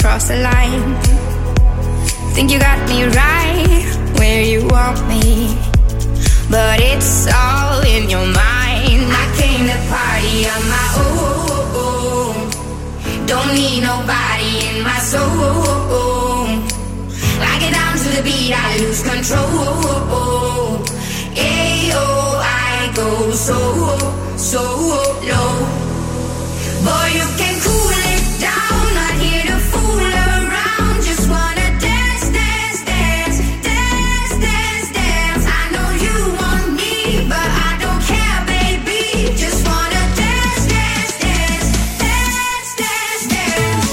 cross the line. Think you got me right where you want me, but it's all in your mind. I came to party on my own. Don't need nobody in my soul. I get down to the beat, I lose control. Ayo, I go so low. Boy, you can cool it down, not here to fool around. Just wanna dance, dance, dance, dance, dance, dance. I know you want me, but I don't care, baby. Just wanna dance, dance, dance, dance, dance, dance.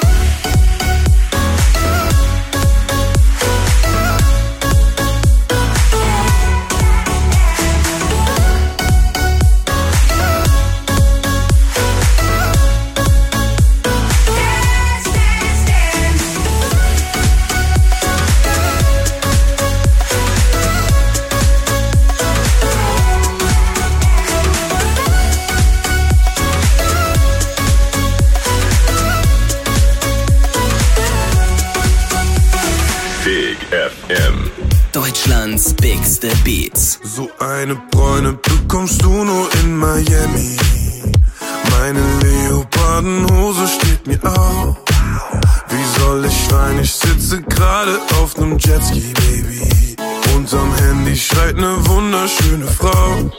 Deutschlands bigste Beats. So eine Bräune bekommst du nur in Miami. Meine Leopardenhose steht mir auf. Wie soll ich weinen? Ich sitze gerade auf nem Jetski, Baby. Unterm Handy schreit ne wunderschöne Frau.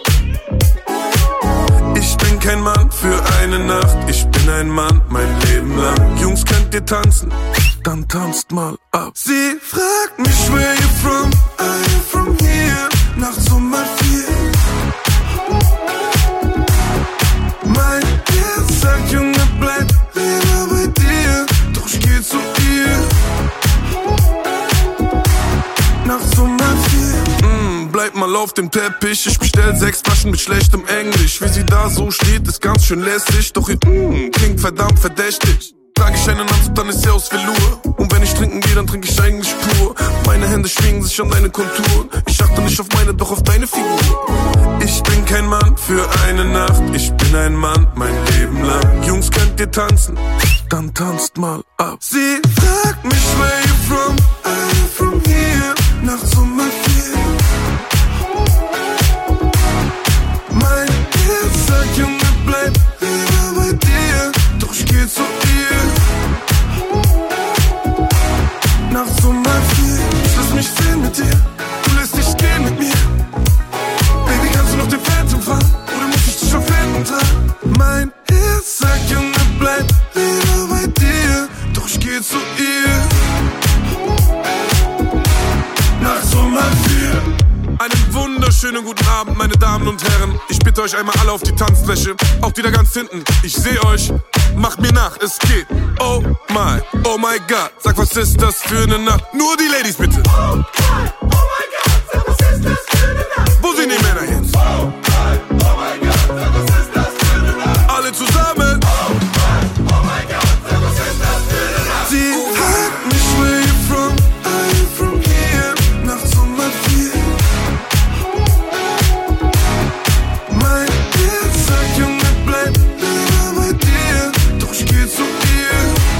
Ich bin kein Mann für eine Nacht. Ich bin ein Mann mein Leben lang. Jungs, könnt ihr tanzen? Dann tanzt mal ab. Sie fragt mich, where you from? I'm from here. Nachts um 4. Mein Herz sagt, Junge, bleib lieber bei dir. Doch ich geh zu ihr. Nachts um 4. Bleib mal auf dem Teppich. Ich bestell 6 Flaschen mit schlechtem Englisch. Wie sie da so steht, ist ganz schön lässig. Doch ihr klingt verdammt verdächtig. Trag ich einen Anzug, dann ist sie aus Velour. Und wenn ich trinken gehe, dann trinke ich eigentlich pur. Meine Hände schwingen sich an deine Konturen. Ich achte nicht auf meine, doch auf deine Figur. Ich bin kein Mann für eine Nacht. Ich bin ein Mann mein Leben lang. Jungs, könnt ihr tanzen? Dann tanzt mal ab. Sie fragt mich, where you from? I'm from here. Nachts um 4. Mein Herz sagt, Junge, bleib lieber bei dir. Doch ich geh zu ihr. Nachts um 4. Ich lass mich sehen mit dir. Du lässt dich gehen mit mir. Baby, kannst du noch den Phantom fahren? Oder muss ich dich auf Händen tragen? Mein Herz sagt, Junge, bleib lieber bei dir. Doch ich geh zu ihr. Nachts um 4. Einen wunderschönen guten Abend, meine Damen und Herren. Ich bitte euch einmal alle auf die Tanzfläche. Auch die da ganz hinten. Ich seh euch. Macht mir nach, es geht. Oh my God. Sag, was ist das für eine Nacht? Nur die Ladies bitte. Oh my God. Sag, was ist das für eine Nacht? Wo sind die Männer jetzt? Oh my God. Sag, was ist das für eine Nacht? Alle zusammen. Oh my God. Sag, was ist das für eine Nacht? Sie fragt mich, where you from? I'm from here. Nachts um 4. Mein Herz sagt, Junge, bleib lieber bei dir. Doch ich geh zu ihr.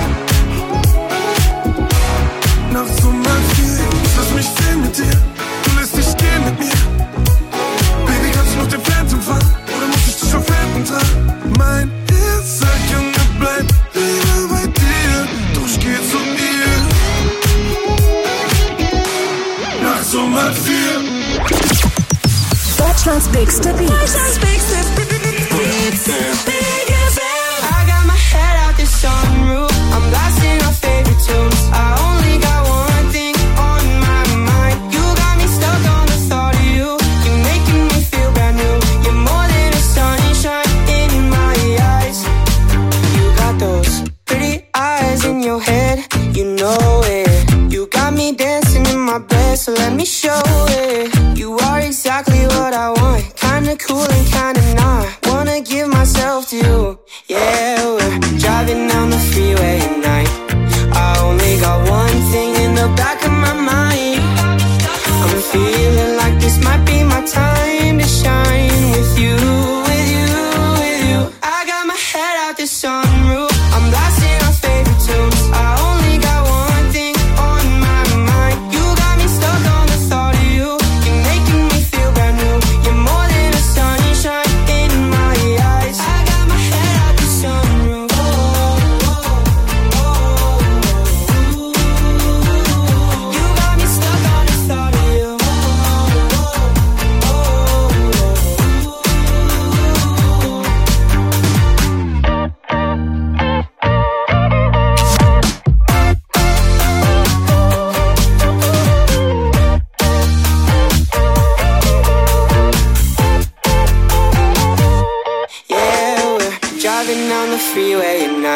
Nachts um 4. Ich lass mich sehen mit dir. Du lässt dich gehen mit mir. Baby, kannst du noch den Phantom fahren? Oder muss ich dich auf Händen tragen? Mein Herz sagt, Junge, bleib lieber bei dir. Doch ich geh zu ihr. Nachts um 4. Deutschlands bigste Beats. Deutschlands bigste Beats. I got my head out the sunroof. I'm blasting our favorite tunes. I only got one thing on my mind. You got me stuck on the thought of you. You're making me feel brand new. You're more than a sunshine in my eyes. You got those pretty eyes in your head. You know it. You got me dancing in my bed, so let me show it. You are exactly what I want. Kinda cool and kinda not. Wanna give myself to you. Yeah, we're driving down the freeway at night. I only got one thing in the back of my mind. I'm feeling like this might be my time to shine with you, with you, with you. I got my head out the sunroof. I'm blasting our favorite tunes. I only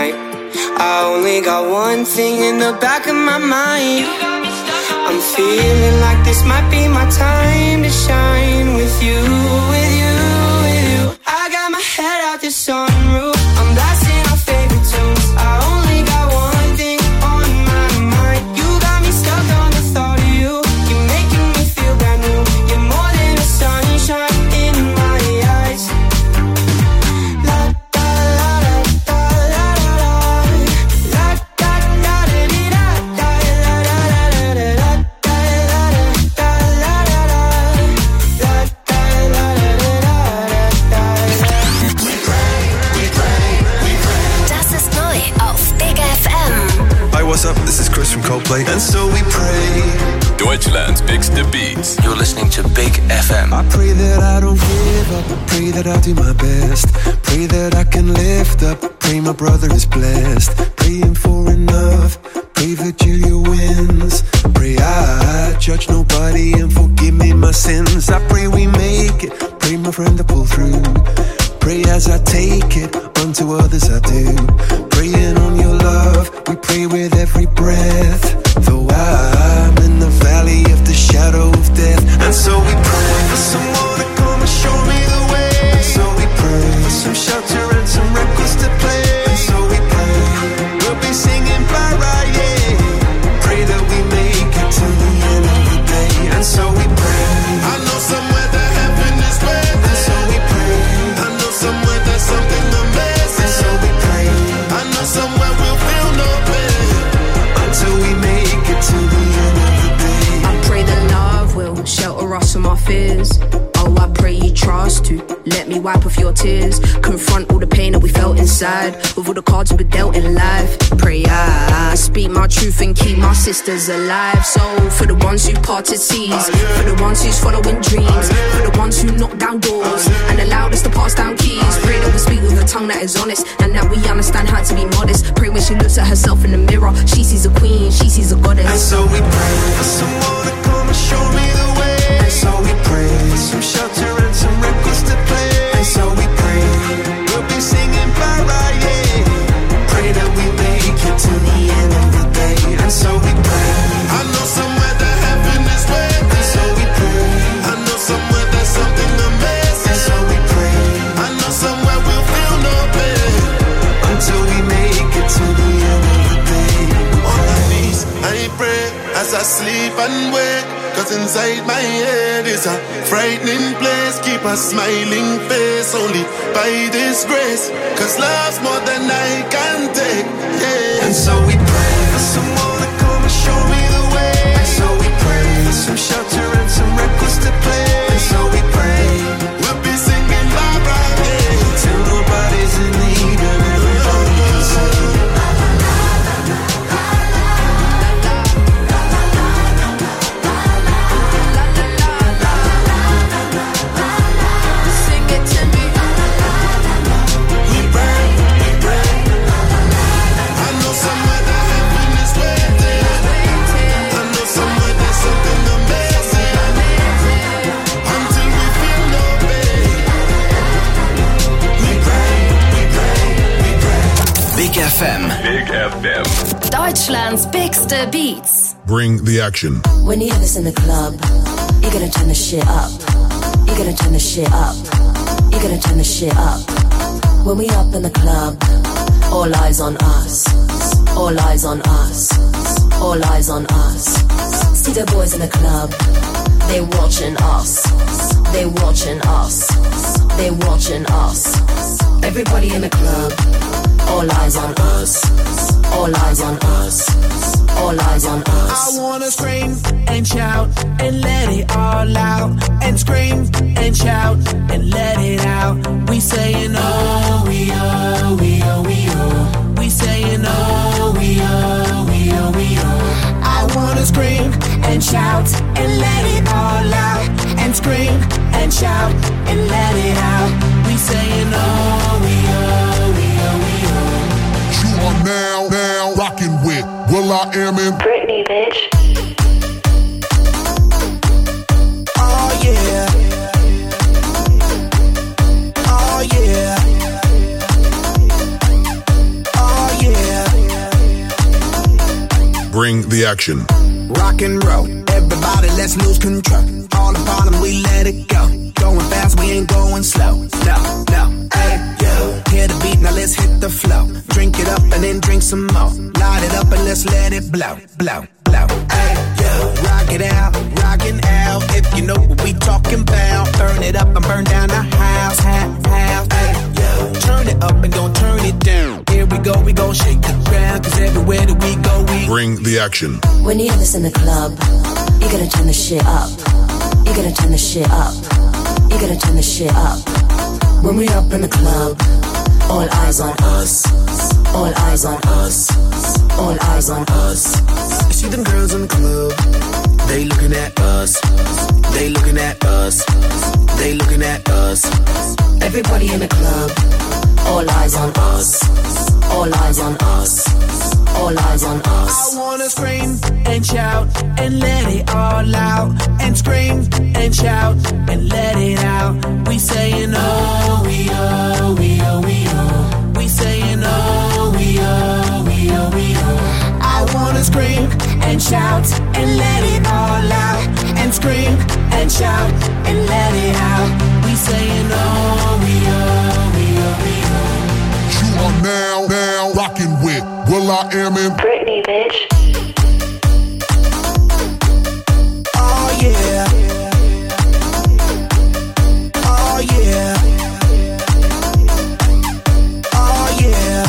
night. I only got one thing in the back of my mind. I'm feeling like this might be my time to shine with you, with you, with you. I got my head out the sunroof, I'm blasting our favorite tunes. I only got one thing on my mind. You got me stuck on the thought of you. You're making me feel brand new. You're more than the sunshine in my eyes. La da la da la la la. La da da da da da da da da da. Das ist neu auf Big FM. Hi, what's up? This is Chris from Coldplay. And so we pray. Deutschland's Bigste Beats. You're listening to Big FM. I pray that I don't give up. I pray that I do my best. Pray that I can lift up. Pray my brother is blessed. Praying for enough. Pray that Julia wins. Pray I judge nobody and forgive me my sins. I pray we make it. Pray my friend to pull through. Pray as I take it, unto others I do. Praying on your love, we pray with every breath. Though I'm in the valley of the shadow of death. And so we pray for someone to come and show me the way. And so we pray for some shelter and some records to play. And so we pray, we'll be singing bye-bye, yeah. Pray that we make it to the end of the day. And so we pray, I know somewhere that heaven is waiting. and so we pray, I know somewhere there's something amazing. and so we pray, I know somewhere we'll feel no pain. until we make it to the end of the day. I pray that love will shelter us from our fears. Oh, I pray you trust to let me wipe off your tears. Confront all the pain that we felt inside, with all the cards we've been dealt in life. Pray I speak my truth and keep my sisters alive. So for the ones who parted seas, for the ones who's following dreams, for the ones who knock down doors and allowed us to pass down keys. Pray that we speak with a tongue that is honest, and that we understand how to be modest. Pray when she looks at herself in the mirror, she sees a queen, she sees a goddess. And so we pray for someone to come and show me the way. And so we pray for some shelter and some records to play. And so we pray, we'll be singing bye-bye, yeah. Pray that we make it to the end of the day. And so we pray, I know somewhere that heaven is waiting. and so we pray, I know somewhere there's something amazing. and so we pray, I know somewhere we'll feel no pain. until we make it to the end of the day. On my knees, I pray as I sleep and wake. Cause inside my head is a frightening place. Keep a smiling face only by this grace. Cause love's more than I can take, yeah. And so we pray for someone to come and show me the way. And so we pray for some shelter and some records to play. And so we pray, We'll be singing bye-bye, yeah. till nobody's in need and everybody can sing. Sing it to me. We pray, we pray. I know somewhere that heaven is waiting. I know somewhere there's something amazing. Until we feel no pain. We pray, we pray, we pray. Big FM. Big FM. Deutschlands bigste Beats. Bring the action. When you have this in the club, you're gonna turn the shit up. You're gonna turn the shit up. You're gonna turn the shit up. When we up in the club, all eyes on us. All eyes on us. All eyes on us. See the boys in the club, they watching us. They watching us. They watching us. Everybody in the club, all eyes on us. All eyes on us. All eyes on us. I wanna scream and shout and let it all out. And scream and shout and let it out. We saying oh, we oh, we oh, we oh. We saying oh, we oh, we oh, we oh. I wanna scream and shout and let it all out. And scream and shout and let it out. We saying oh, we oh, we oh, we oh. You are now rocking with will.i.am in Britney, bitch. Oh yeah. Oh yeah. Oh Bring the action. Rock and roll, everybody let's lose control. All the bottom we let it go. Going fast, we ain't going slow. No, hey, yo. Hear the beat, now let's hit the flow. Drink it up and then drink some more. Light it up and let's let it blow. Hey, yo. Rockin' out. If you know what we talking about. Burn it up and burn down the house. Hey, yo. Turn it up and don't turn it down. Here we go shake the ground. Cause everywhere that we go, we bring the action. When you hear this in the club, you gotta turn the shit up. You gotta turn the shit up. You gotta turn the shit up. When we up in the club, all eyes on us. All eyes on us. All eyes on us. You see them girls in the club, they looking at us. They looking at us. They looking at us. Everybody in the club, all eyes on us. All eyes on us. All eyes on us. I wanna scream and shout and let it all out. And scream and shout and let it out. We saying oh, we oh, we oh, we oh. We saying oh, we oh, we oh, we oh. I wanna scream and shout and let it all out. And scream and shout and let it out. We saying oh, we oh, we oh, we oh. You are now rocking with will.i.am in Britney, bitch. Oh yeah. Oh yeah. Oh yeah.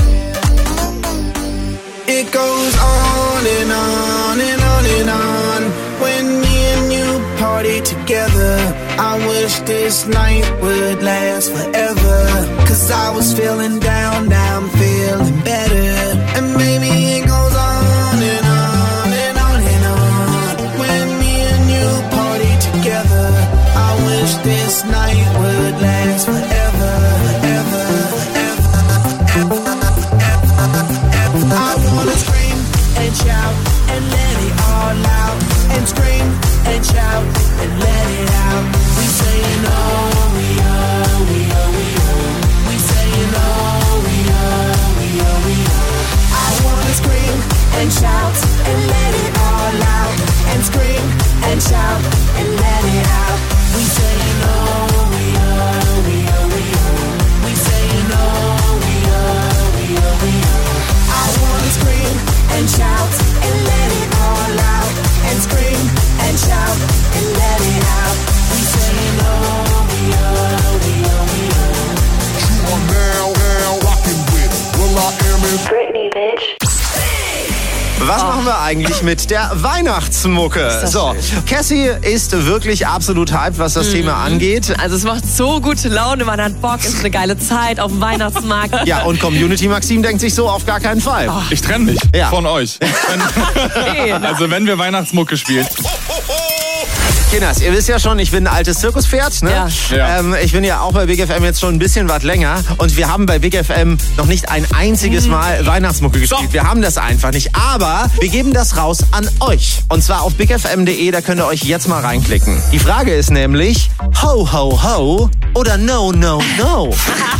It goes on and on and on and on. When me and you party together, I wish this night would last forever. Cause I was feeling down, now I'm feeling better. And maybe it goes on and on and on and on. When me and you party together, I wish this night would last forever, forever, forever, forever. I wanna scream and shout and let it all out. And scream and shout and let it out. We saying oh, we oh, we oh, we oh. We saying oh, we oh, we oh, we oh. I wanna scream and shout and let it all out. And scream and shout and let it out. We saying oh, we oh, we oh, we oh. We saying oh, we oh, we oh, we oh. I wanna scream and shout and let it all out. And scream and shout and let it out. We saying oh, we oh, we oh, we oh. You are now rocking with will.i.am in Britney, bitch. Was machen wir eigentlich mit der Weihnachtsmucke? So, Cassie ist wirklich absolut hyped, was das Thema angeht. Also es macht so gute Laune, man hat Bock, ist eine geile Zeit auf dem Weihnachtsmarkt. Ja, und Community Maxim denkt sich so, auf gar keinen Fall. Ich trenne mich von euch. Also wenn wir Weihnachtsmucke spielen. Kinders, ihr wisst ja schon, ich bin ein altes Zirkuspferd. Ne? Ja. Ich bin ja auch bei Big FM jetzt schon ein bisschen was länger. Und wir haben bei Big FM noch nicht ein einziges Mal Weihnachtsmucke gespielt. Wir haben das einfach nicht. Aber wir geben das raus an euch. Und zwar auf bigfm.de, da könnt ihr euch jetzt mal reinklicken. Die Frage ist nämlich, ho, ho, ho oder no, no, no?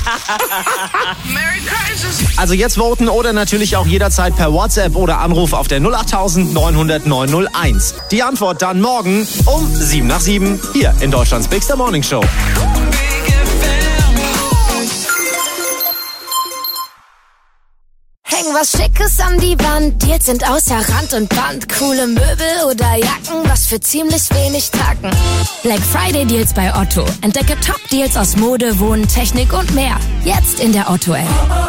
Also jetzt voten oder natürlich auch jederzeit per WhatsApp oder Anruf auf der 08000 900 901. Die Antwort dann morgen um 7 nach 7 hier in Deutschlands Bigster Morning Show. Häng was Schickes an die Wand, Deals sind außer Rand und Band. Coole Möbel oder Jacken, was für ziemlich wenig Tacken. Black Friday Deals bei Otto. Entdecke Top-Deals aus Mode, Wohnen, Technik und mehr. Jetzt in der Otto-App.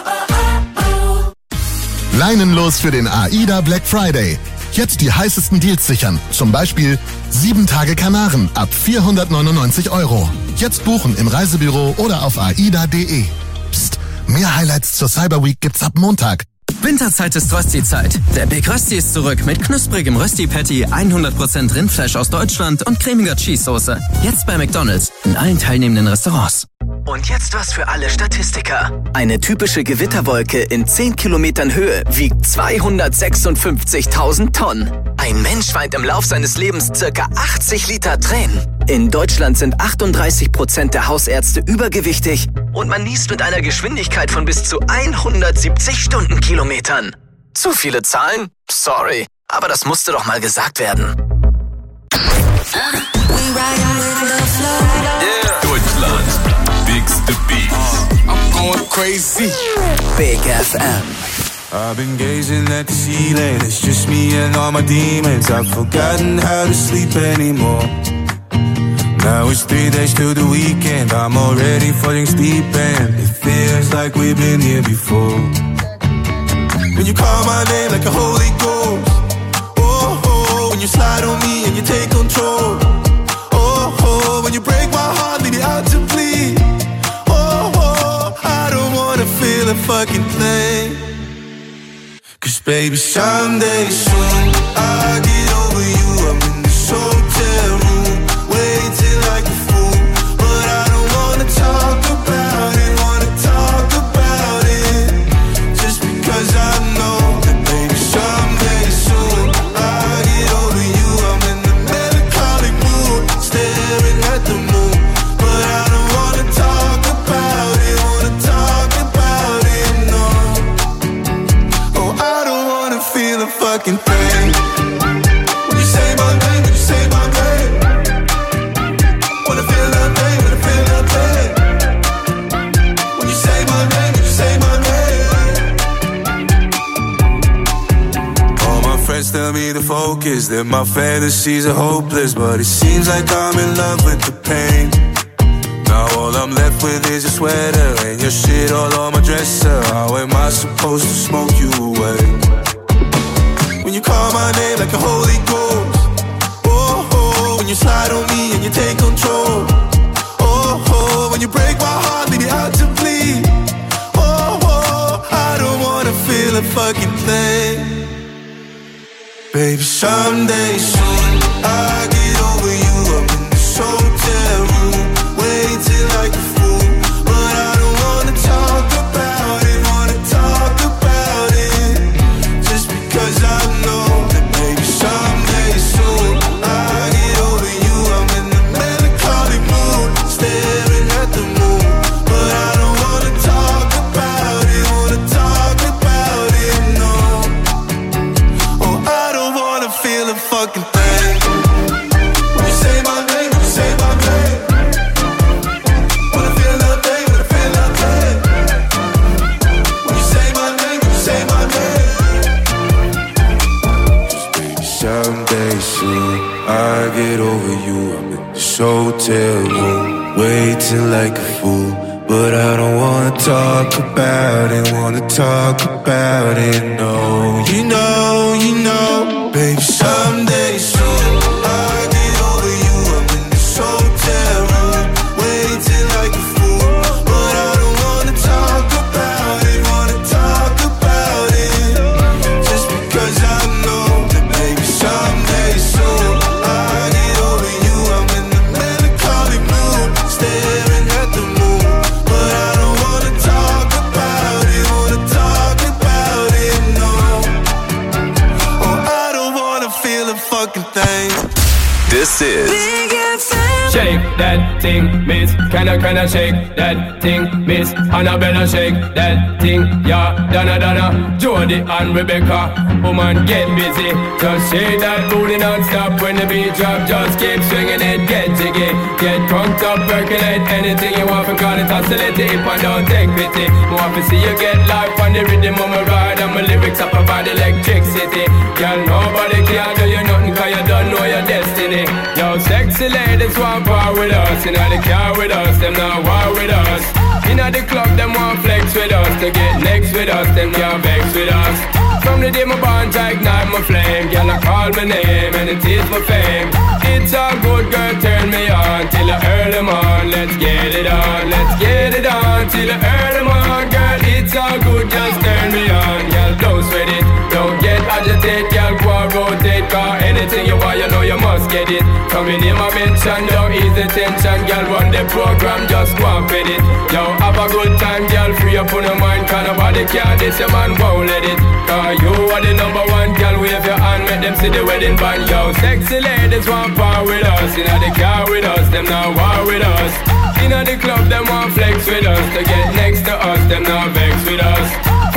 Leinenlos für den AIDA Black Friday. Jetzt die heißesten Deals sichern. Zum Beispiel 7 Tage Kanaren ab 499 €. Jetzt buchen im Reisebüro oder auf aida.de. Psst, mehr Highlights zur Cyber Week gibt's ab Montag. Winterzeit ist Rösti-Zeit. Der Big Rösti ist zurück mit knusprigem Rösti-Patty, 100% Rindfleisch aus Deutschland und cremiger Cheese-Soße. Jetzt bei McDonald's in allen teilnehmenden Restaurants. Und jetzt was für alle Statistiker. Eine typische Gewitterwolke in 10 Kilometern Höhe wiegt 256.000 Tonnen. Ein Mensch weint im Lauf seines Lebens circa 80 Liter Tränen. In Deutschland sind 38% der Hausärzte übergewichtig und man niest mit einer Geschwindigkeit von bis zu 170 Stundenkilometern. Zu viele Zahlen? Sorry, aber das musste doch mal gesagt werden. Deutschlands bigste Beats. I'm going crazy. Big FM. I've been gazing at the ceiling. It's just me and all my demons. I've forgotten how to sleep anymore. Now it's 3 days to the weekend. I'm already falling deep and it feels like we've been here before. When you call my name like a Holy Ghost. Oh, oh, when you slide on me and you take control. Oh, oh, when you break my heart, leave me out to bleed. Oh, oh, I don't wanna feel a fucking thing. Cause baby, someday soon I'll get over you. I'm in this hotel room, waiting like a fool. But I don't wanna talk about it, wanna talk about it. Just because I know that baby, someday soon I'll get over you. I'm in the melancholic mood, staring at the moon. But I don't wanna talk about it, wanna talk about it, no. Oh, I don't wanna feel a fucking thing. When you say my name, when you say my name, wanna feel nothing, wanna feel nothing. When you say my name, when you say my name. All my friends tell me to focus, that my fantasies are hopeless. But it seems like I'm in love with the pain. Now all I'm left with is your sweater and your shit all on my dresser. How am I supposed to smoke you away? When you call my name like a Holy Ghost. Oh, oh, when you slide on me and you take control. Oh, oh, when you break my heart, leave me out to bleed. Oh, oh, I don't wanna feel a fucking thing. Baby, someday soon I'll get over you. I'm in this hotel room, waiting like a fool. But I don't wanna talk about it, wanna talk about it. Just because I know that baby, someday soon I'll get over you. I'm in the melancholic mood, staring at the moon. But I don't wanna talk about it, wanna talk about it, no. Oh, I don't wanna feel a fucking thing. When you say my name, when you say my name, wanna feel nothing, wanna feel nothing. When you say my name, when you say my name. Just baby, someday soon I'll get over you. I'm in this hotel room, waiting like a fool. But I don't wanna talk about it, wanna talk about it, no. You know, baby, someday soon I'll get over you. I'm in this hotel room, waiting like a fool. But I don't wanna talk about it, wanna talk about it. Just because I know that baby, someday soon I'll get over you. I'm in the melancholic mood, staring at the moon. But I don't wanna talk about it, wanna talk about it, no. Oh, I don't wanna feel a fucking thing. This is Shake that thing, miss. Can I shake that thing, miss? Annabella, shake that thing, yeah. Donna, Jody and Rebecca. Woman, get busy. Just shake that booty non-stop when the beat drop. Just keep swinging it, get jiggy. Get drunk up, percolate anything you want. Call it oscillate if I don't take pity. More to see you get life on the rhythm of my ride. And my lyrics up about electricity. Girl, nobody can do you nothing cause you don't know your destiny. Yo, sexy ladies want power with us. Inna the car with us, them not war with us. Inna the club, them want flex with us. To get next with us, them can't vex with us. From the day my bond, I ignite my flame. Girl, I call my name and it is my fame. It's a good girl, turn me on till I early morn. Let's get it on, let's get it on till I early morn. Girl, it's all good, just turn me on. Girl, don't sweat it, don't get agitated. Girl, go and rotate, cause anything you want, you know you must get it. Come in my mention, don't ease the tension. Girl, run the program, just go and fit it. Yo, have a good time, girl, free up on your mind. Cause nobody can this, your man won't let it. Cause you are the number one, girl, wave your hand, make them see the wedding band. Yo, sexy ladies want power with us. Inna the car with us, them not war with us. Inna the club, them want flex with us. To get next to us, them not vex with us.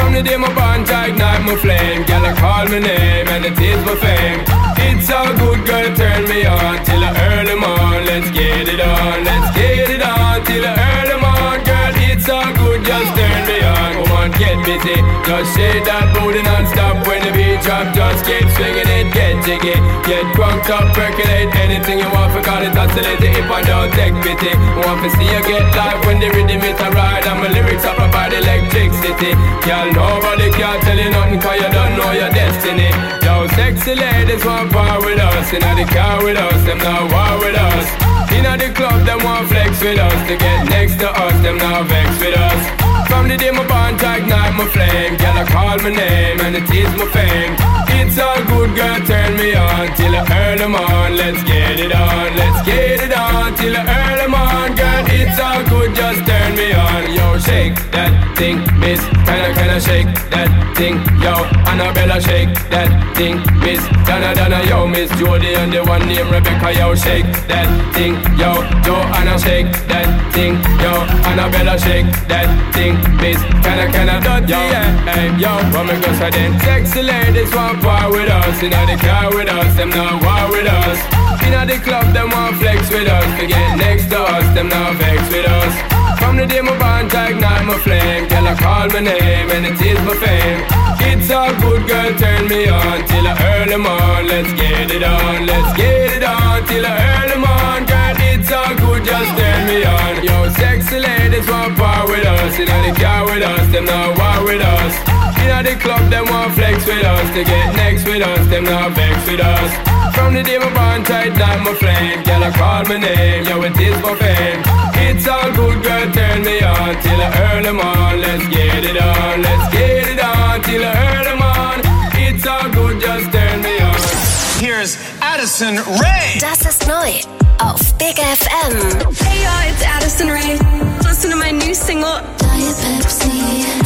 From the day my bond to ignite my flame, girl I call my name and it is my fame. It's all good, girl, turn me on till the early morn. Let's get it on, let's get it on till the early morn, girl. It's all good, just turn me on. Come on, get busy, just shake that booty non-stop. When the beat drop, just keep swinging it, get jiggy, get crunked up, percolate anything you want. For call it oscillate if I don't take pity. Want to see you get live when the rhythm is a ride and my lyrics up about electricity. Y'all nobody can tell you nothing 'cause you don't know your destiny. Yo, sexy ladies want power with us, inna the car with us, them not war with us. Inna the club, them want flex with us. To get next to us, them not vex with us. From the day my bond to ignite my flame, girl I call my name and it is my fame. It's all good, girl, turn me on till the early morn. Let's get it on, let's get it on till the early morn, girl. It's all good, just turn me on. Yo, shake that thing, miss, kinda shake that thing. Yo, Annabella, shake that thing, miss, Donna, yo, Miss Jody and the one named Rebecca. Yo, shake that thing, yo, Joanna, shake that thing, yo, Annabella, shake that thing, miss, kinda dirty, yeah. Hey, yo, what me go say then? Sexy ladies want power with us, inna the car with us, them not war with us. Inna the club, them want flex with us. To get next to us, them not vex with us. From the day my bond to ignite my flame, girl I call my name and it is my fame. It's all good, girl, turn me on till the early morn. Let's get it on, let's get it on till the early morn, girl. It's all good, just turn me on. Yo, sexy ladies want power with us, inna the car with us, them not war with us. Inna the club, them want flex with us. To get next with us, them not vex with us. From the day my bond to ignite my flame, girl I call my name, yo, it is my fame. It's all good, girl, turn me on till the early morn. Let's get it on, let's get it on till the early morn. It's all good, just turn me on. Here's Addison Rae. Das ist neu auf Big FM. Hey y'all, it's Addison Rae. Listen to my new single. Diet Pepsi.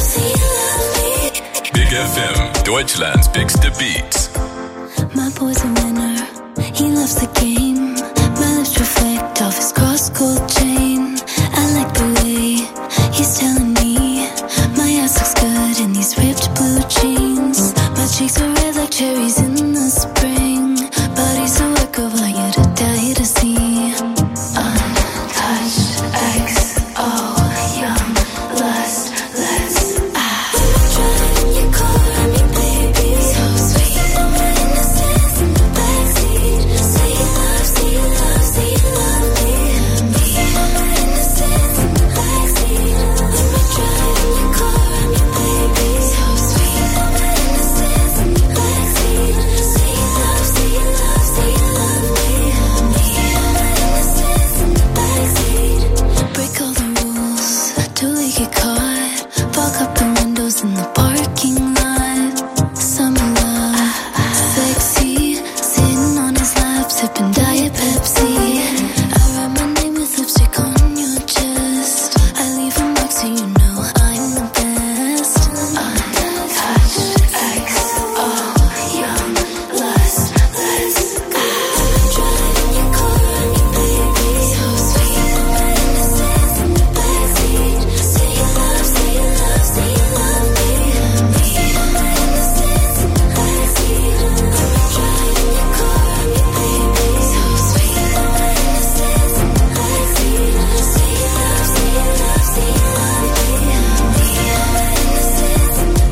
Big FM, Deutschlands biggste Beats. My boy's a winner. He loves the game. My lips reflect off his cross-gold chain. I like the way he's telling me my ass looks good in these ripped blue jeans. My cheeks are red like cherries in the spring. But he's a work of art, you to die to see. Untouched, XO, young, lust, let's driving your car on me, baby. So sweet, my innocence in the backseat. Say you love, say you love, say you love me. My innocence in the backseat. Driving your car on me, baby. So sweet, my innocence in the backseat. Say you love, say you love, say you love me. My innocence in the backseat. Break all the rules till we get caught. Fog up the windows in the parking lot. Summer love, sexy, sitting on his lap, sipping Diet Pepsi. I write my name with lipstick on your chest. I leave a mark so you know I'm the best. Untouched, XO, young, lust, let's go. Driving your car on me, baby. So sweet, my innocence in the backseat. Say you love, say you love, say you love me. My innocence in the backseat. Driving your car on me, baby. So sweet, my innocence in the backseat. Say you love, say you love, say you love me. My innocence in the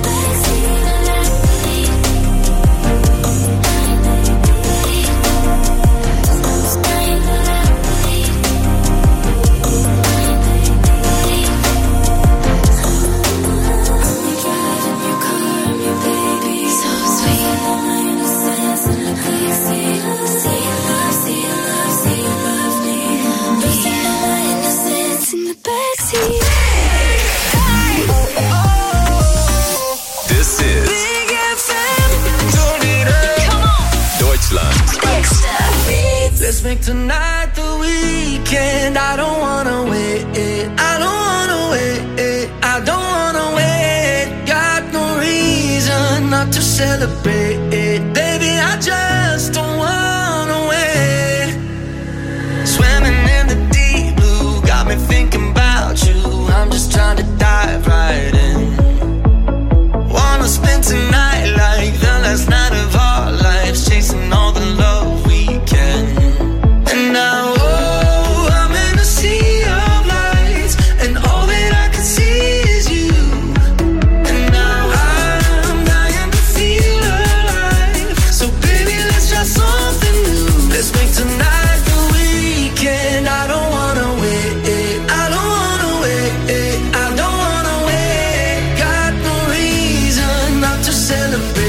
backseat. This is Big FM. Deutschland's Let's make tonight the weekend. I don't wanna wait. I don't wanna wait. I don't wanna wait. Got no reason not to celebrate. Baby, I just don't wanna wait. Swimming in the deep blue got me thinking about you. I'm just trying to dive right in.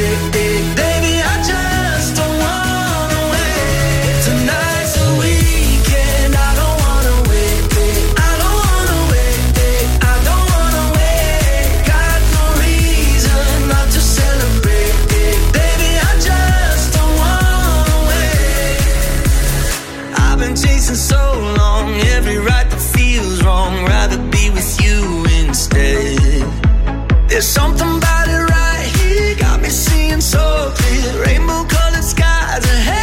wait. Baby, I just don't wanna wait. Tonight's the weekend, I don't wanna wait. I don't wanna wait. I don't wanna wait. Got no reason not to celebrate. Baby, I just don't wanna wait. I've been chasing so long, every right that feels wrong. Rather be with you instead. There's something about it right here, got me seeing so clear. Rainbow colored skies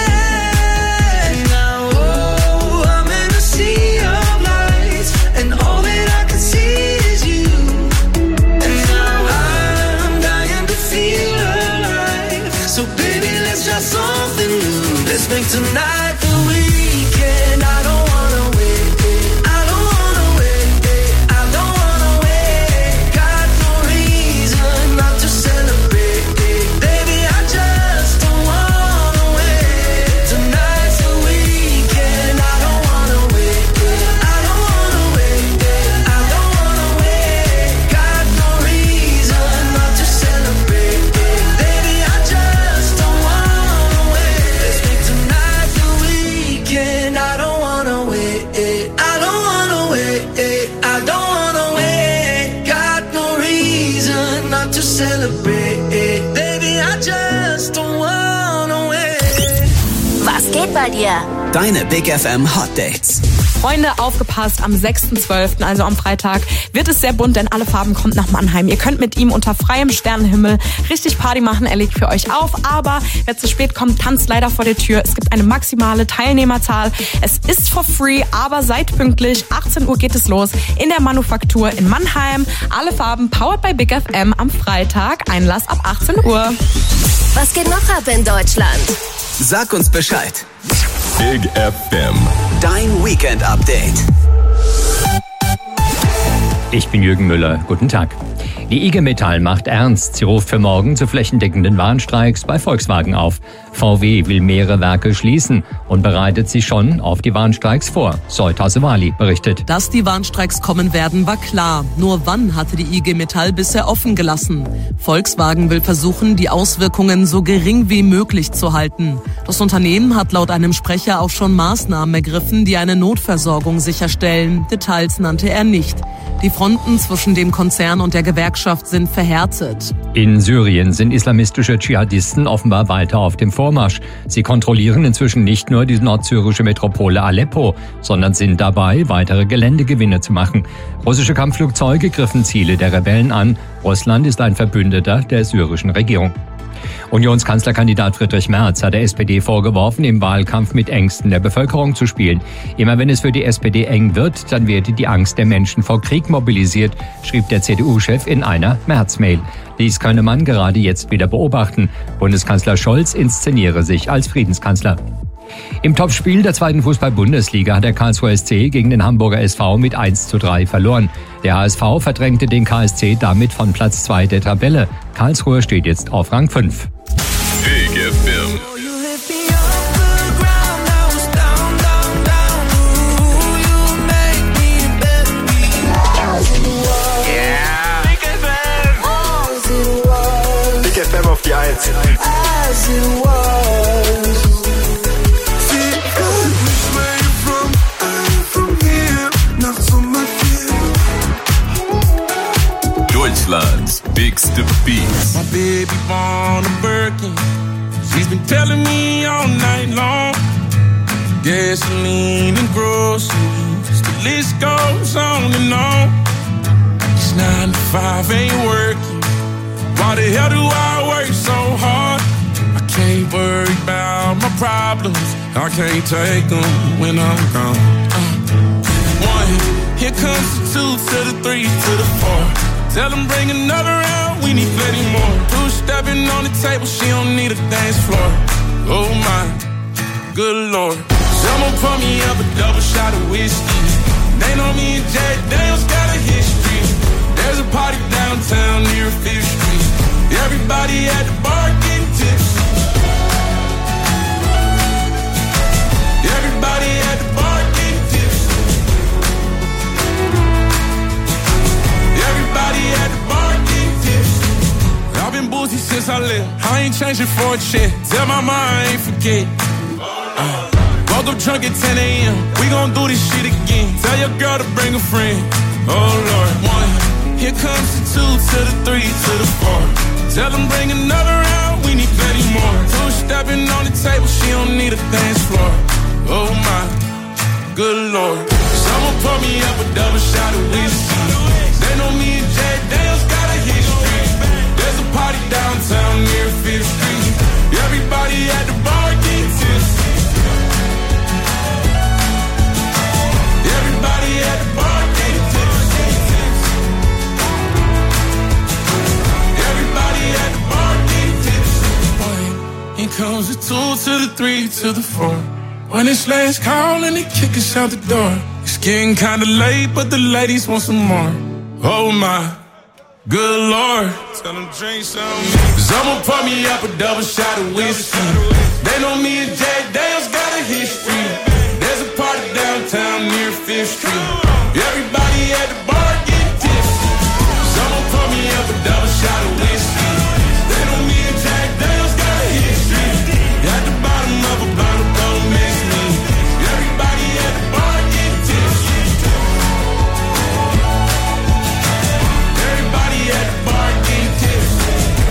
ahead. Now, oh, I'm in a sea of lights, and all that I can see is you. And now I'm dying to feel alive. So baby, let's try something new. Let's make tonight the weekend. I don't wanna wait. I don't wanna wait. I don't wanna wait. Got no reason not to celebrate. Baby, I just don't wanna wait. Tonight's the weekend. I don't wanna wait. I don't wanna wait. I don't wanna wait. Got no reason not to celebrate. Baby, I just don't wanna wait. Let's make tonight the weekend. I don't wanna wait. I don't wanna wait. I don't wanna wait. Got no reason not to celebrate. Baby, I just don't wanna wait. Was geht bei dir? Deine Big FM Hot Dates. Freunde, aufgepasst, am 6.12., also am Freitag, wird es sehr bunt, denn Alle Farben kommt nach Mannheim. Ihr könnt mit ihm unter freiem Sternenhimmel richtig Party machen, er legt für euch auf, aber wer zu spät kommt, tanzt leider vor der Tür. Es gibt eine maximale Teilnehmerzahl. Es ist for free, aber seid pünktlich. 18 Uhr geht es los in der Manufaktur in Mannheim. Alle Farben, powered by Big FM am Freitag. Einlass ab 18 Uhr. Was geht noch ab in Deutschland? Sag uns Bescheid. Big FM. Dein Weekend-Update. Ich bin Jürgen Müller. Guten Tag. Die IG Metall macht ernst. Sie ruft für morgen zu flächendeckenden Warnstreiks bei Volkswagen auf. VW will mehrere Werke schließen und bereitet sich schon auf die Warnstreiks vor. Zoe Tassevali berichtet. Dass die Warnstreiks kommen werden, war klar. Nur wann hatte die IG Metall bisher offen gelassen? Volkswagen will versuchen, die Auswirkungen so gering wie möglich zu halten. Das Unternehmen hat laut einem Sprecher auch schon Maßnahmen ergriffen, die eine Notversorgung sicherstellen. Details nannte er nicht. Die Fronten zwischen dem Konzern und der Gewerkschaft sind verhärtet. In Syrien sind islamistische Dschihadisten offenbar weiter auf dem Vormarsch. Sie kontrollieren inzwischen nicht nur die nordsyrische Metropole Aleppo, sondern sind dabei, weitere Geländegewinne zu machen. Russische Kampfflugzeuge griffen Ziele der Rebellen an. Russland ist ein Verbündeter der syrischen Regierung. Unionskanzlerkandidat Friedrich Merz hat der SPD vorgeworfen, im Wahlkampf mit Ängsten der Bevölkerung zu spielen. Immer wenn es für die SPD eng wird, dann werde die Angst der Menschen vor Krieg mobilisiert, schrieb der CDU-Chef in einer März-Mail. Dies könne man gerade jetzt wieder beobachten. Bundeskanzler Scholz inszeniere sich als Friedenskanzler. Im Topspiel der zweiten Fußball-Bundesliga hat der Karlsruher SC gegen den Hamburger SV mit 1:3 verloren. Der HSV verdrängte den KSC damit von Platz 2 der Tabelle. Karlsruhe steht jetzt auf Rang 5. Big FM. Big FM auf die 1. Deutschland's Bigste Beats. My baby born a Birkin. She's been telling me all night long. Gasoline and groceries, the list goes on and on. It's 9 to 5, ain't working. Why the hell do I work so hard? I can't worry about my problems. I can't take them when I'm gone. 1, here comes the 2 to the 3 to the 4. Tell them bring another round, we need plenty more. 2 stepping on the table, she don't need a dance floor. Oh my, good lord. Someone pour me up a double shot of whiskey. They know me and Jack Daniels got a history. There's a party downtown near 5th Street. Everybody at the bar getting tipsy. Everybody at the bar getting tipsy. Everybody at the bar getting tipsy. I've been boozy since I left. I ain't change it for a check. Tell my mom I ain't forget. Woke up drunk at 10 a.m. We gon' do this shit again. Tell your girl to bring a friend. Oh Lord, 1. Here comes the 2 to the 3 to the 4. Tell them bring another round. We need plenty more. 2 stepping on the table. She don't need a dance floor. Oh my, good Lord. Someone pour me up a double shot of whiskey. They know me and Jack Daniels got a history. There's a party downtown near 5th Street. Everybody at the bar getting tipsy. Everybody at the bar getting tipsy. Everybody at the bar getting tipsy. Here comes the 2 to the 3 to the 4. When it's last call and they kick us out the door. It's getting kinda late, but the ladies want some more. Oh my, good Lord. Tell them drink some. Someone pour me up a double shot of whiskey. They know me and Jack Daniels got a history. There's a party downtown near 5th Street. Everybody at the bar getting tipsy. Someone pour me up a double shot of whiskey. They know me and Jack Daniels got a history. At the bottom of a bottle, don't miss me. Everybody at the bar getting tipsy. Everybody at the bar getting tipsy.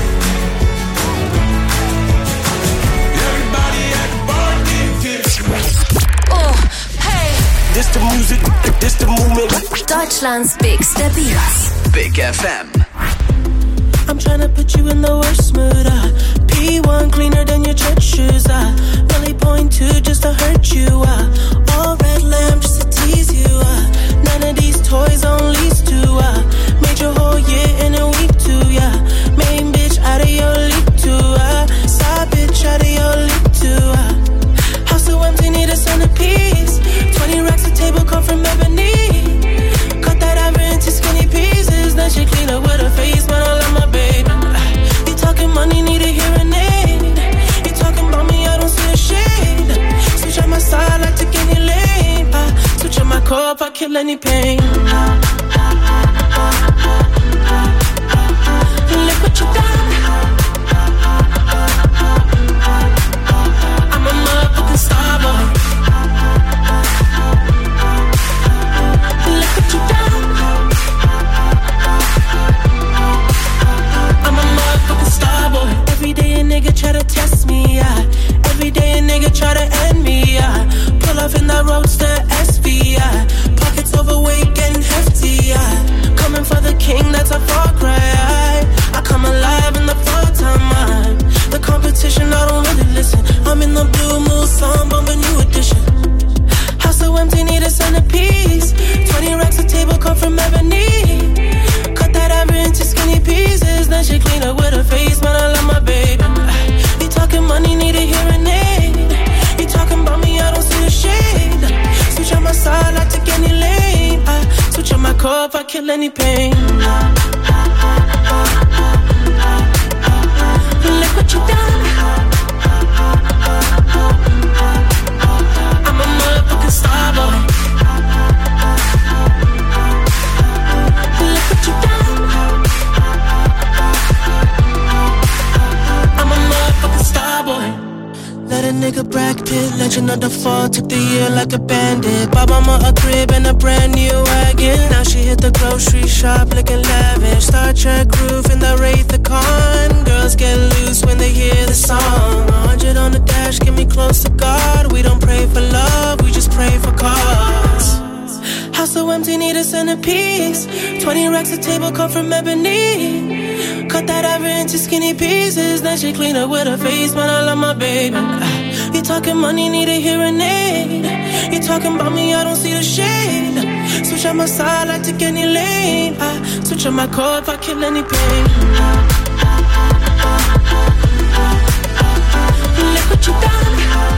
Everybody at the bar getting tipsy. Oh, hey. This the music, this the movement. Deutschlands bigste Beats. Big FM. I'm tryna put you in the worst mood. P1 cleaner than your church shoes. Really point 2 just to hurt you. All red lamp just to tease you. None of these toys on lease to. Made your whole year in a week too. Yeah, main bitch out of your league too. Side bitch out of your league too. House so empty, need a centerpiece. 20 racks a table come from ebony. Cut that ever into skinny pieces. Then she clean up with her face, man, I love my baby. You talking money, need a hearing aid. You talking about me, I don't see a shade. Switch on my side, like to any lane. Switch on my core, if I kill any pain. Look what you done. I'm a motherfucking star boy. Look what you done. I'm a motherfucking star boy. Every day a nigga try to test me, yeah. Every day a nigga try to end me, yeah. Pull off in that roadster SV, yeah. Pockets overweight, getting hefty, yeah. Coming for the king, that's a far cry. I come alive in the fall time. The competition, I don't really listen. I'm in the blue moon, song, bump a new edition. House so empty, need a centerpiece. 20 racks a table come from ebony. Cut that ever into skinny pieces. Then she clean up with her face, man, I love my baby. You talking money, need a hearing aid. You talking about me, I don't see a shade. Switch on my side, I take any lane. Switch on my core, if I kill any pain. Look what you done. I'm a motherfucking star boy. Look what you done. I'm a motherfucking star boy. Let a nigga Brad Pitt, legend of the fall, took the year like a bandit. Bought mama a crib and a brand new wagon. Now she hit the grocery shop looking lavish. Star Trek roof in the Wraith the Con. Girls get loose when they hear the song. 100 on the dash, get me close to God. We don't pray for love, we just pray for cause. House so empty, need a centerpiece. 20 racks a table come from ebony. Cut that ever into skinny pieces. Then she clean up with her face, man, I love my baby. You talking money, need a hearing aid. You talking about me, I don't see the shade. Switch on my side, I take any lane. Switch on my core, if I kill any pain. Look what you done.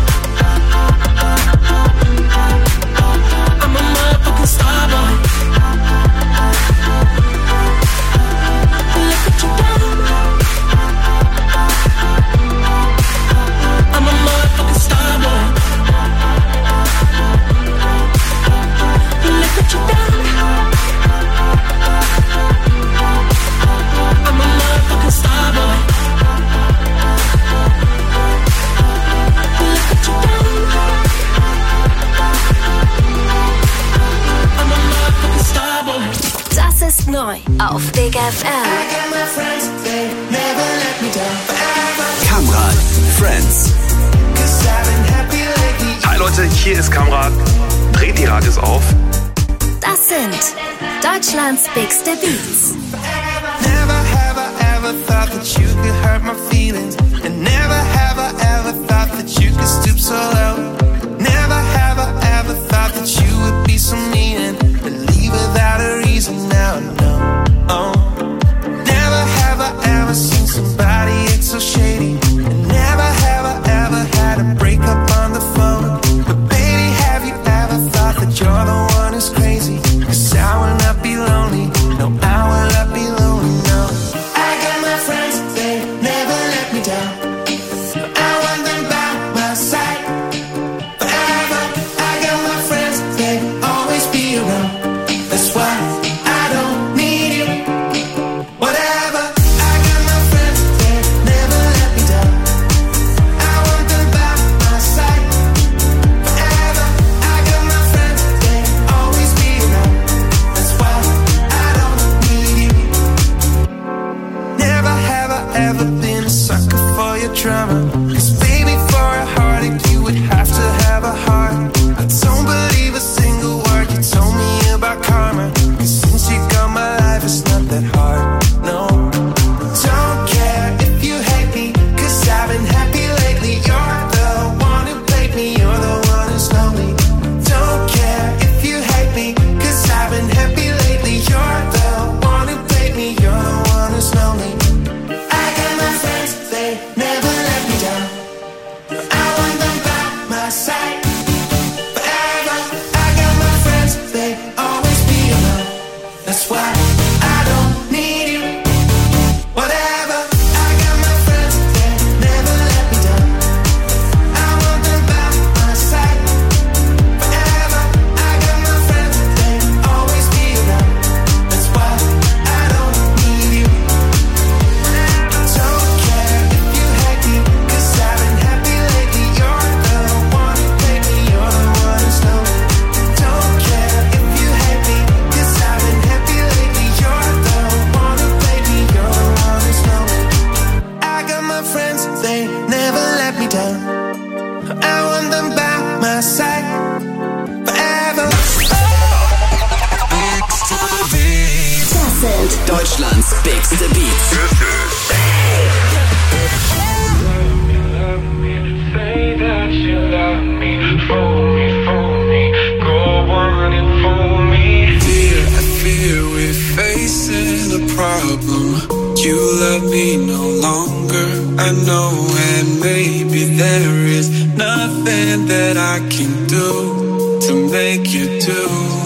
I'm a motherfucking star boy. Look what you done. I'm a motherfucking star boy. Look what you done. I'm a motherfucking auf Big FM. Kamrat, Friends. Hi Leute, hier ist Kamrat. Dreht die Radios auf. Das sind Deutschlands bigste Beats. Never have I ever thought that you could hurt my feelings. And never have I ever thought that you could stoop so low. Never have I ever thought that you would be so mean and leave without a reason. Now I know. Oh. Never have I ever seen somebody act so shady. And never have I ever had a breakup on the phone. But baby, have you ever thought that you're the one who's crazy? 'Cause I will not be lonely. No, I will not be lonely, no. I got my friends, they never let me down. I want them by my side forever. I got my friends, they always be around. That's why I don't need you. Whatever. I got my friends, they never let me down. I want them by my side forever. I got my friends, they always be around. That's why I don't need you. Never have I ever been a sucker for your drama. 'Cause baby, for a heartache you would have to have a heart. I don't believe a single word you told me about karma. 'Cause since you got my life it's not that hard, no. Don't care if you hate me, 'cause I've been happy lately. You're the one who played me, you're the one who's lonely. Don't care if you hate me, 'cause I've been happy lately. You're the one who played me, you're the one who's lonely. I got my friends, they never let me down. I want them by my side forever. I got my friends, they always be around. That's why I don't need you. Whatever. I got my friends, they never let me down. I want them by my side forever. I got my friends, they always be around. That's why I don't need you. Don't care if you hate me, 'cause I've been happy lately. You're the one who played me, you're the one who's lonely. Don't care if you hate me, 'cause I've been happy lately. You're the one who played me, you're the one who's lonely. I got my friends, they never let me down. I want them by my side forever. Das sind Deutschlands bigste Beats. Say that you love me, fool me, go on and fool me. I fear we're facing a problem. You love me no longer, I know, and maybe there is nothing that I can do to make you do.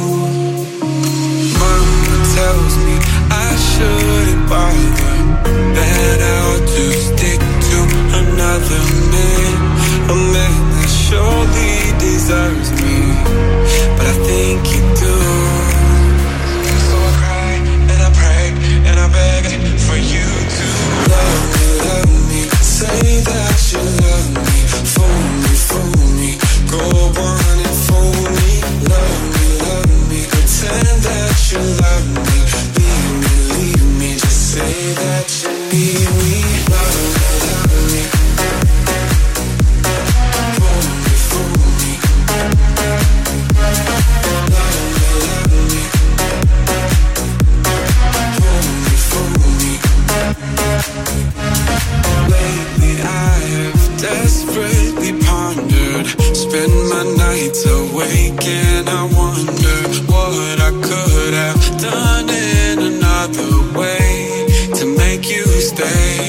Mama tells me I shouldn't bother, that I'll just stick to another man, a man that surely deserves me, but I think you do. So I cry and I pray and I beg for you to love me, say that you love me, fool me, go on and fool me, love me, pretend that you love me, leave me, just say that you need me, love me, fool me, lately I have desperately pondered, spend my nights awake and I wonder what I could have done in another way to make you stay.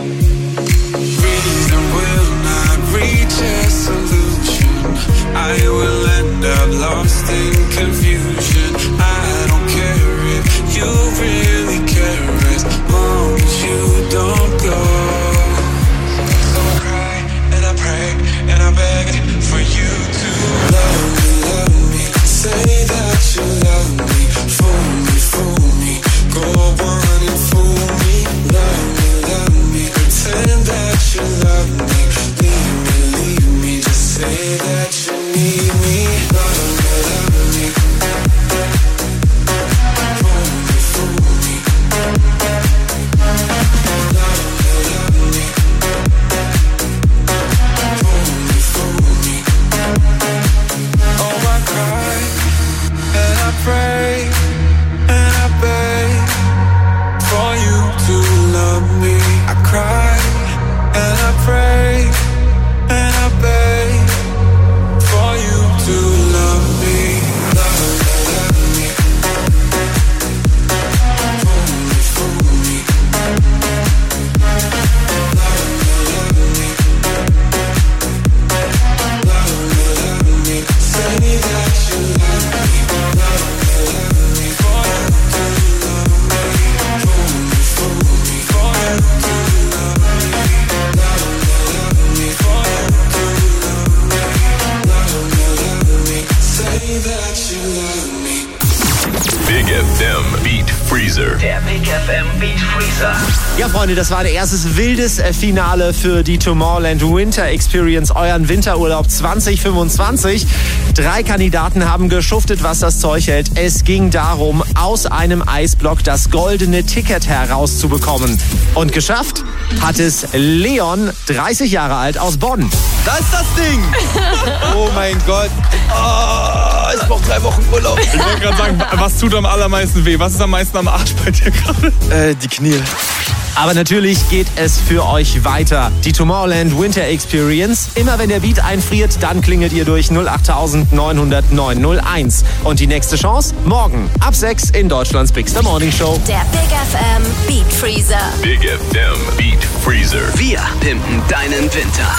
Reason will not reach a solution, I will end up lost in confusion. I don't care if you really care as long as you don't go. So I cry and I pray and I beg for you to love me, say that you love me, fool me, go on and fool me, love me, pretend that you love me, leave me, just say that you need me, love me, Freunde, das war ein erstes wildes Finale für die Tomorrowland Winter Experience, euren Winterurlaub 2025. 3 Kandidaten haben geschuftet, was das Zeug hält. Es ging darum, aus einem Eisblock das goldene Ticket herauszubekommen. Und geschafft hat es Leon, 30 Jahre alt, aus Bonn. Da ist das Ding! Oh mein Gott. Oh, ich brauche 3 Wochen Urlaub. Ich wollte gerade sagen, was tut am allermeisten weh? Was ist am meisten am Arsch bei dir gerade? Die Knie. Aber natürlich geht es für euch weiter. Die Tomorrowland Winter Experience. Immer wenn der Beat einfriert, dann klingelt ihr durch 08900 901. Und die nächste Chance? Morgen ab 6 in Deutschlands Big Star Morning Show. Der Big FM Beat Freezer. Big FM Beat Freezer. Wir pimpen deinen Winter.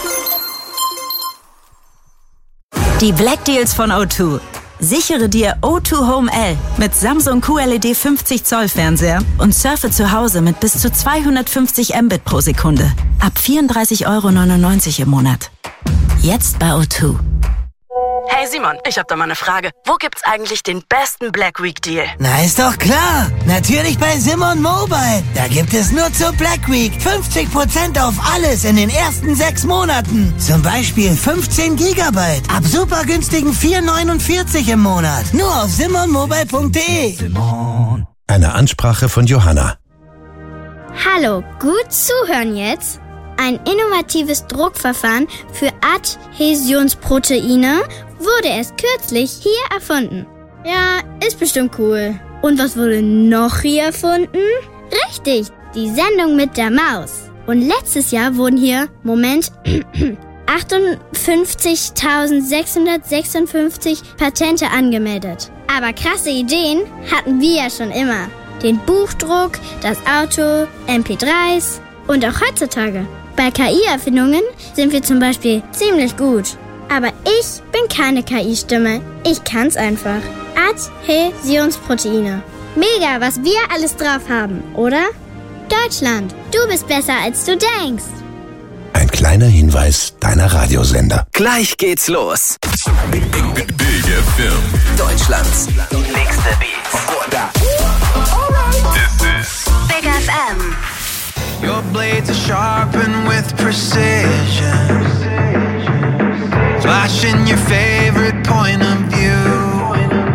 Die Black Deals von O2. Sichere dir O2 Home L mit Samsung QLED 50 Zoll Fernseher und surfe zu Hause mit bis zu 250 Mbit pro Sekunde. Ab 34,99 € im Monat. Jetzt bei O2. Hey Simon, ich hab da mal eine Frage. Wo gibt's eigentlich den besten Black Week Deal? Na, ist doch klar. Natürlich bei Simon Mobile. Da gibt es nur zur Black Week 50% auf alles in den ersten 6 Monaten. Zum Beispiel 15 Gigabyte. Ab super günstigen 4,49 im Monat. Nur auf simonmobile.de. Simon. Eine Ansprache von Johanna. Hallo, gut zuhören jetzt. Ein innovatives Druckverfahren für Adhäsionsproteine wurde erst kürzlich hier erfunden. Ja, ist bestimmt cool. Und was wurde noch hier erfunden? Richtig, die Sendung mit der Maus. Und letztes Jahr wurden hier, 58.656 Patente angemeldet. Aber krasse Ideen hatten wir ja schon immer. Den Buchdruck, das Auto, MP3s und auch heutzutage. Bei KI-Erfindungen sind wir zum Beispiel ziemlich gut. Aber ich bin keine KI-Stimme. Ich kann's einfach. Adhäsionsproteine. Mega, was wir alles drauf haben, oder? Deutschland, du bist besser, als du denkst. Ein kleiner Hinweis deiner Radiosender. Gleich geht's los. Big FM. Deutschlands nächste Beats. This is Big FM. Your blades are sharpened with precision, flashing your favorite point of view.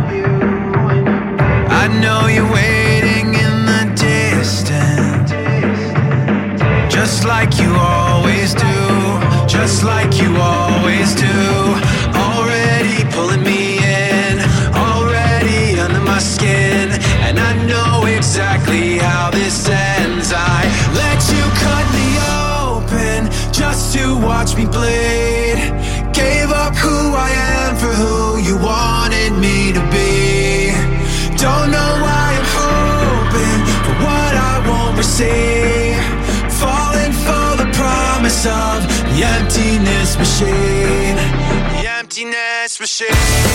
I know you're waiting in the distance, just like you always do, just like you always do. Already pulling me in, already under my skin, and I know exactly how this ends. I let you cut me open just to watch me bleed. Gave up who I am for who you wanted me to be. Don't know why I'm hoping for what I won't receive. Falling for the promise of the emptiness machine. The emptiness machine.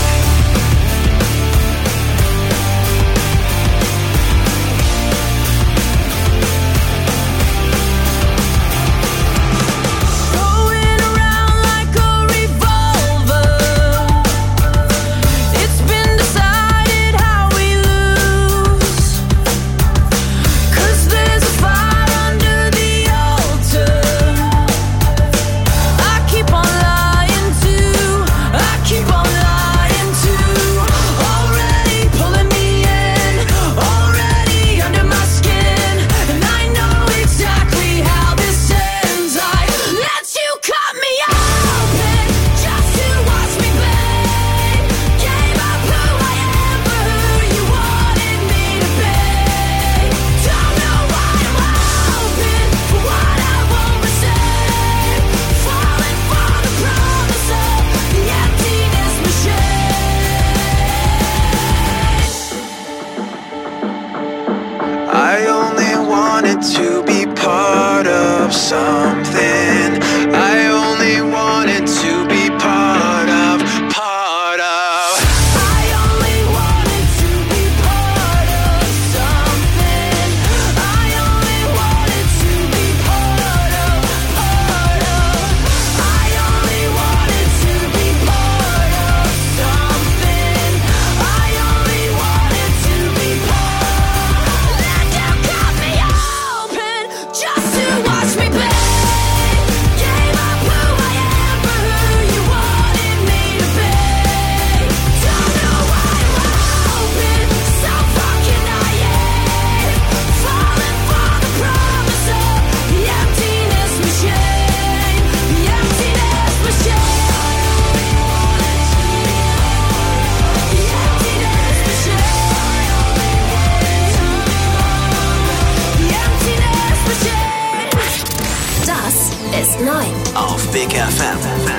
Keep on lying to auf Big FM.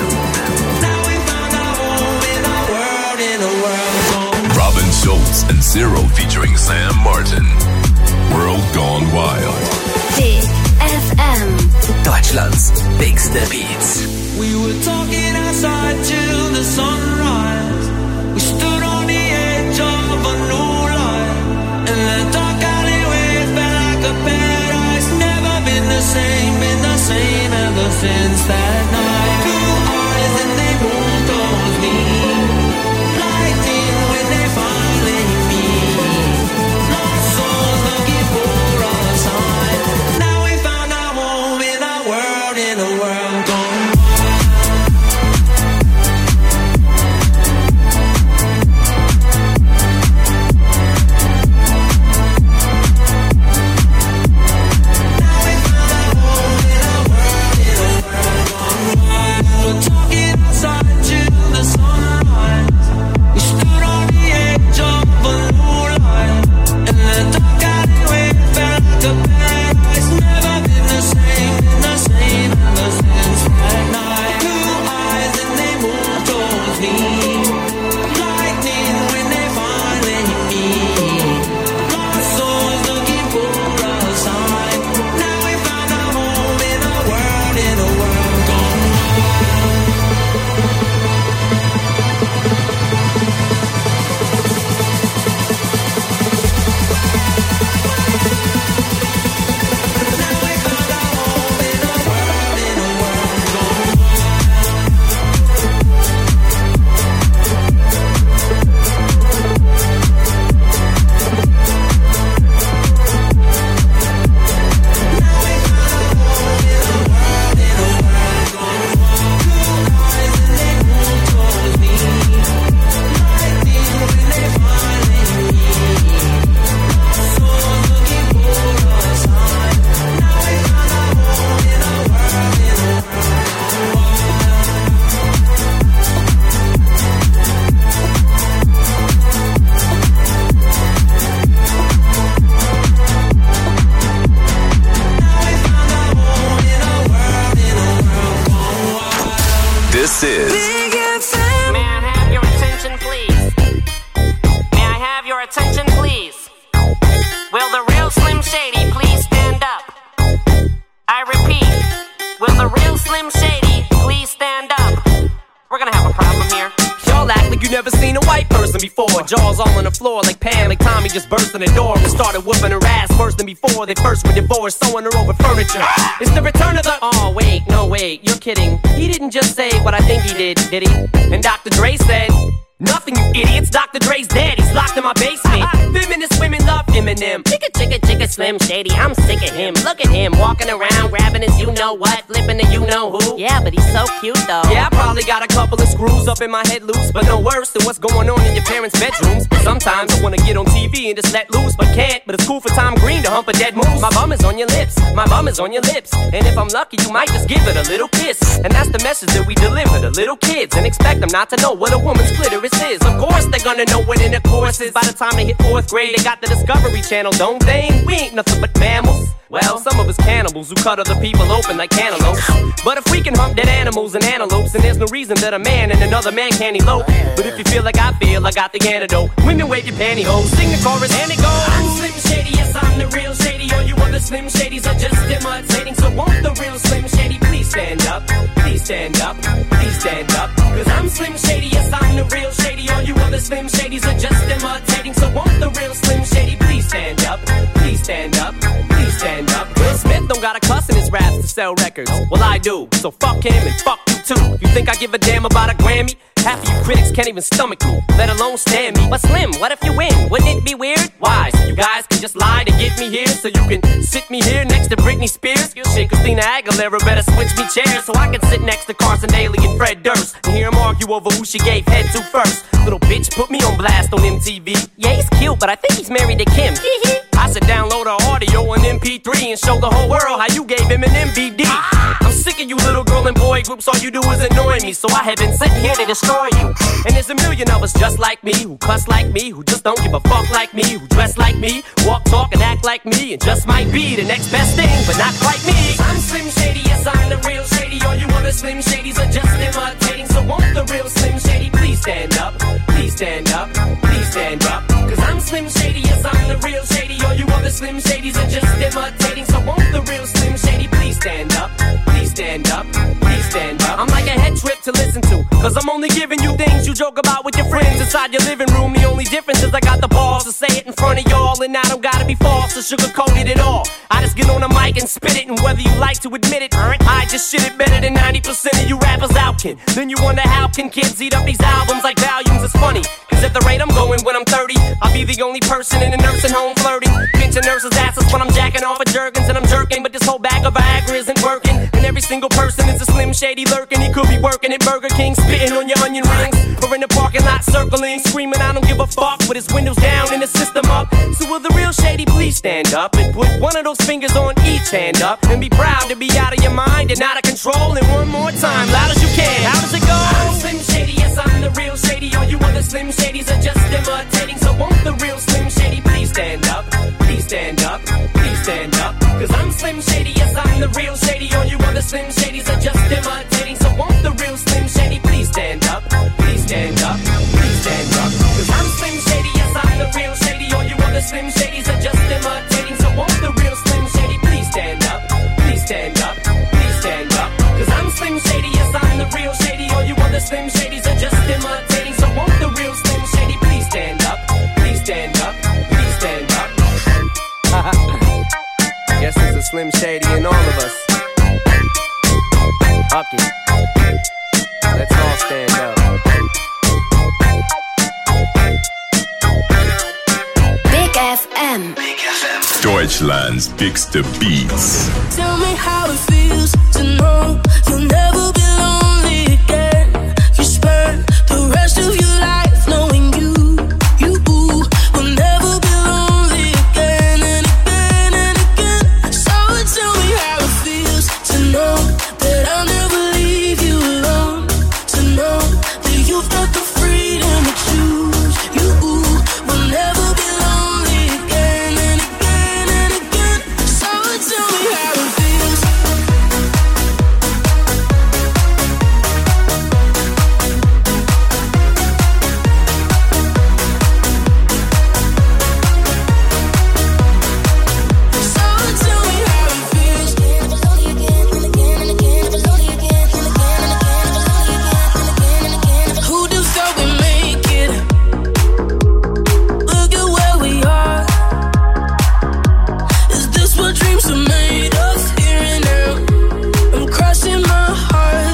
Robin Schulz and Zero featuring Sam Martin. World Gone Wild. Big FM. Deutschlands bigste Beats. We were talking outside till the sunrise. We stood on the edge of a new life. And the dark alleyway felt like a paradise. Never been the same ever since that night. Blue eyes and they moved towards me. Lightning when they finally meet. Lost souls looking for a sign. Now we found our home in a world gone This is Big FM. May I have your attention, please? May I have your attention, please? Will the real Slim Shady please stand up? I repeat, will the real Slim Shady please stand up? We're gonna have a problem here. Y'all act like you never seen a white person before. Jaws all on the floor like Pam, like Tommy just burst in the door and started whooping her ass worse than before. They first were divorced, sewing her over furniture. It's the return of the... Oh, wait, no, wait, you're kidding. He didn't just say what I think he did he? And Dr. Dre said... Nothing, you idiots. Dr. Dre's dead. He's locked in my basement. Feminist women love Eminem. Chicka, Slim Shady. I'm sick of him. Look at him walking around, grabbing his you-know-what, flipping the you-know-who. Yeah, but he's so cute, though. Yeah, I probably got a couple of screws up in my head loose, but no worse than what's going on in your parents' bedrooms. Sometimes I wanna get on TV and just let loose, but can't. But it's cool for Tom Green to hump a dead moose. My bum is on your lips. My bum is on your lips. And if I'm lucky, you might just give it a little kiss. And that's the message that we deliver to little kids, and expect them not to know what a woman's clitoris is. Of course they're gonna know what intercourse is. By the time they hit 4th grade, they got the Discovery Channel, don't they? We ain't nothing but mammals. Well, some of us cannibals who cut other people open like cantaloupes. But if we can hump dead animals and antelopes, then there's no reason that a man and another man can't elope. But if you feel like I feel, I got the antidote. Women wave your pantyhose, sing the chorus and it goes. I'm Slim Shady, yes I'm the real Shady. All you other Slim Shadys are just imitating. So won't the real Slim Shady please stand up? Please stand up, please stand up. Cause I'm Slim Shady, yes I'm the real Shady. All you other Slim Shadys are just imitating. So won't the real Slim Shady please stand up? Please stand up, please stand up. Will Smith don't got a cuss in his raps to sell records. Well I do, so fuck him and fuck you too. You think I give a damn about a Grammy? Half of you critics can't even stomach me, let alone stand me. But Slim, what if you win? Wouldn't it be weird? Why? So you guys can just lie to get me here, so you can sit me here next to Britney Spears? Shit, Christina Aguilera better switch me chairs so I can sit next to Carson Daly and Fred Durst and hear them argue over who she gave head to first. Little bitch put me on blast on MTV. Yeah, he's cute, but I think he's married to Kim. I should download her audio on MP3 and show the whole world how you gave him an MVD. I'm sick of you little girls girl and boy groups, all you do is annoy me. So I have been sitting here to destroy you. And there's a million of us just like me, who cuss like me, who just don't give a fuck like me, who dress like me, walk, talk, and act like me, and just might be the next best thing, but not quite me. I'm Slim Shady, yes, I'm the real Shady. All you other Slim Shadys are just imitating. So won't the real Slim Shady please stand up? Please stand up, please stand up. Cause I'm Slim Shady, yes, I'm the real Shady. All you other Slim Shadys are just imitating. So won't the real Slim Shady please stand up? Please stand up, please stand up. I'm like a head trip to listen to, cause I'm only giving you things you joke about with your friends inside your living room. The only difference is I got the balls to say it in front of y'all, and I don't gotta be false or sugarcoat it at all. I just get on the mic and spit it, and whether you like to admit it, I just shit it better than 90% of you rappers out, kid. Then you wonder how can kids eat up these albums like volumes. It's funny, cause at the rate I'm going when I'm 30, I'll be the only person in a nursing home flirting, pinching nurses' asses when I'm jacking off at Jergens and I'm jerking. But this whole bag of Viagra isn't working, and every single person is a Slim Shady lurking. He could be working at Burger King, spitting on your onion rings, or in the parking lot circling, screaming I don't give a fuck, with his windows down and the system up. So will the real Shady please stand up and put one of those fingers on each hand up, and be proud to be out of your mind and out of control. And one more time, loud as you can. How does it go? I'm Slim Shady, yes, I'm the real Shady. All you other Slim Shadys are just imitating. So won't the real Slim Shady please stand up? Please stand up, please stand up. Cause I'm Slim Shady, yes, I'm the real Shady. All you other Slim Shadys are just imitating. So won't the real Slim Shady please stand up? Please stand up, please stand up. Cause I'm Slim Shady, yes, I'm the real Shady. All you other Slim Shadys are just imitating. So won't the real Slim Shady please stand up? Please stand up, please stand up. Cause I'm Slim Shady, yes, I'm the real Shady. All you other Slim Shadys are just imitating. So won't the real Slim Shady please stand up? Please stand up, please stand up. Guess there's a Slim Shady in all of us. Okay, let's all stand up. Big FM. Deutschlands bigste Beats. Tell me how it feels to know you'll never be lonely again. You spend the rest of your life knowing you will never be lonely again and again and again. So tell me how it feels to know that I'll never leave you alone. To know that you've got the freedom to choose. You will never be lonely again and again and again. So tell me how it feels. Who'd have thought we'd make it? Look at where we are. Is this what dreams are made of? Here and now, I'm crossing my heart.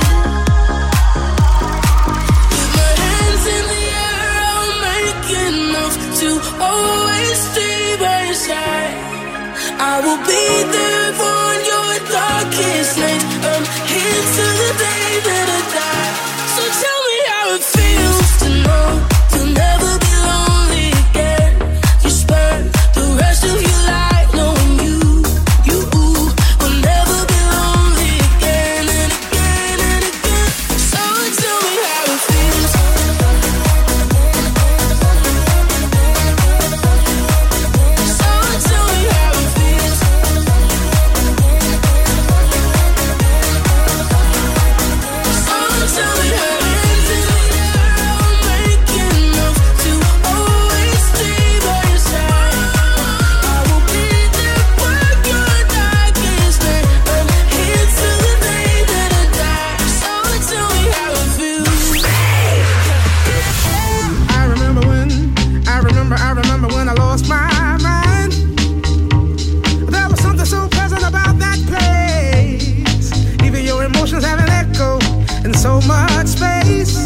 With my hands in the air, I'll make enough to always stay by your side. I will be there for your darkest night. I'm here till the day that I die. So tell me how it feels to know you'll never be lonely again. You spend the rest of your life knowing you will never be lonely again and again and again. So tell me how it feels. So tell me how it feels. So tell me how it feels. I'll make enough to always stay by your side. I will be there for your darkest night. I'm here till the day that I die. So tell me how it feels. I remember when I lost my mind. There was something so pleasant about that place. Even your emotions have an echo in so much space.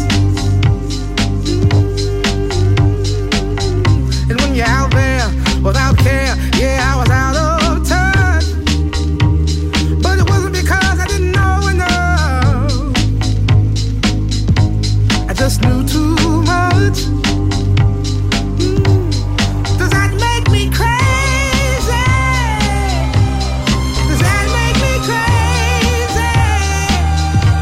And when you're out there without care, yeah, I was out of touch. But it wasn't because I didn't know enough. I just knew too much. Does that make me crazy? Does that make me crazy?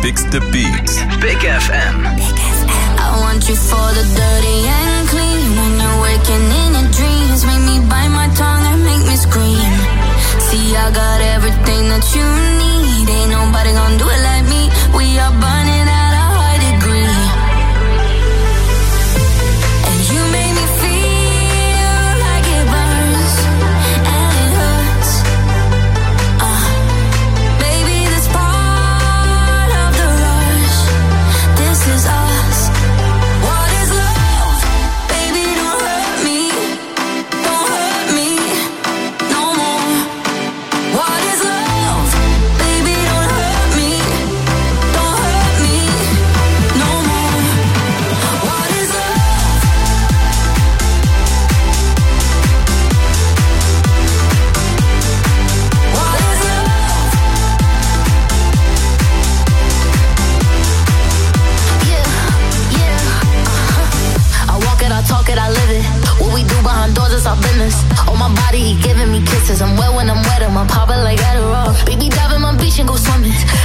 fix the beats. Big FM. I want you for the dirty and clean. When you're waking in your dreams, make me bite my tongue and make me scream. See, I got everything that you need. Ain't nobody gonna do it like me. We are burning at a high degree. And you make me feel like it burns and it hurts. Baby, this part of the rush. This is us. What is love? Baby, don't hurt me. Don't hurt me no more. What is love? Baby, don't hurt me. Don't hurt me no more. What is love? What is love? Yeah. I walk it, I talk it, I live it. What we do behind doors is our business. On my body, he giving me kisses. I'm wet when I'm wet, I'm popping like Adderall. Baby, dive in my beach and go swimming.